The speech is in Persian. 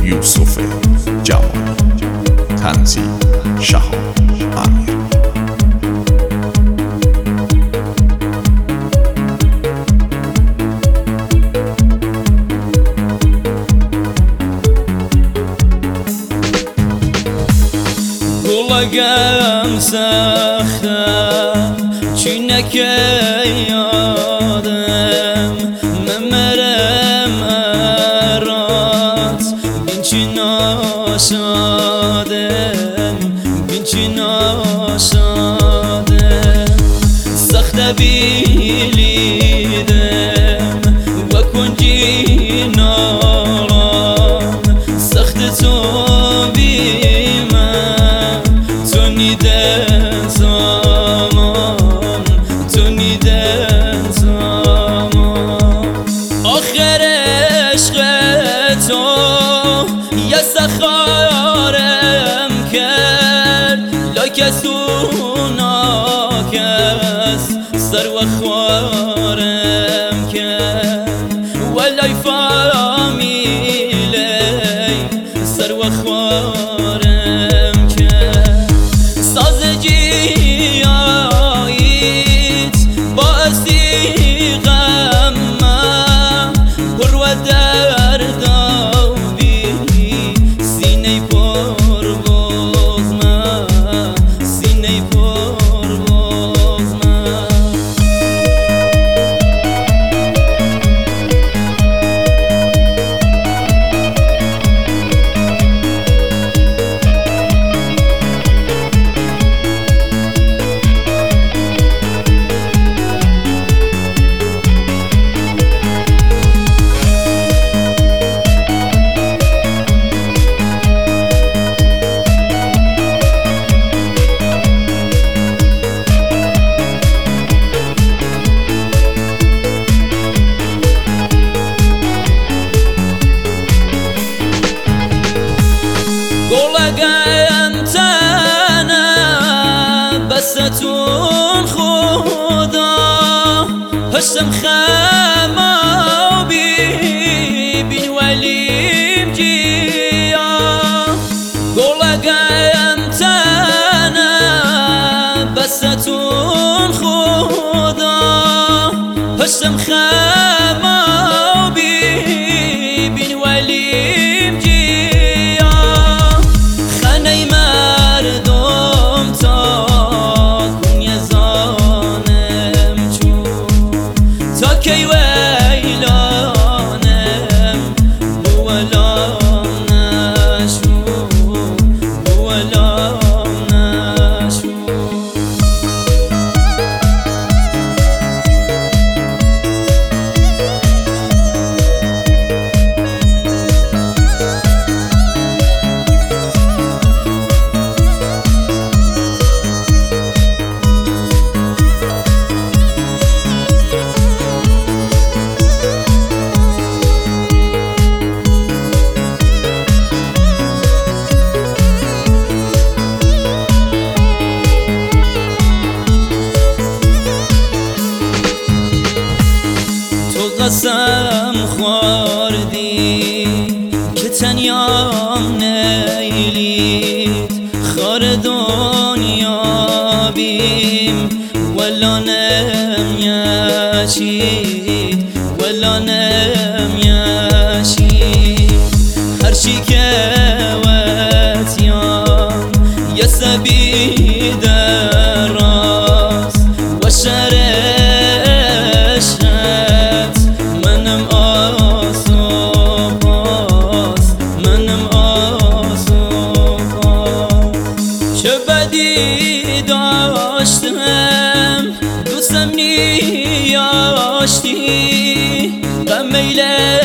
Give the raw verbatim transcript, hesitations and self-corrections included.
یوسف جوانی، تنظیم شهاب امیر. گلگم سخته چینکه یادم ممرم ارات بینچی ناشادم بینچی ناشادم سخته بیلیدم و کنجی نارم سخت تو بیمم تو نیدن زمان تو نیدن زمان آخر عشق تو یه سخارم کرد لاکس و ناکس سر و خوارم کرد ولای فامیلی سر و خوارم کرد ساز جیاییت باعثی غمم پر و دردابی سینه پر بغزم سینه پر بغزم گلگم تنه بستون خدا هشتم خمابی بین ولیم جیا گلگم تنه بستون خدا هشتم خمابی بین ولیم جیا خانه مردم تا کنی زانم چون تا کی ویلانم بولام نشو بولام نشو قسم خوردی که تنیام نیلید خار دنیا بیم ولا نمیشید ولا نمیشید هرچی که وطیان یه سبی در راست و شرشت منم آسوباس منم آسوباس چه بدی داشتم دوستم نیاشتی و میله